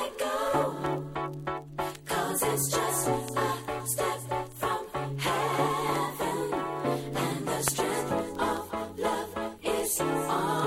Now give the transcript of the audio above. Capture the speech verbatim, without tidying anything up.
let go, 'cause it's just a step from heaven, and the strength of love is on.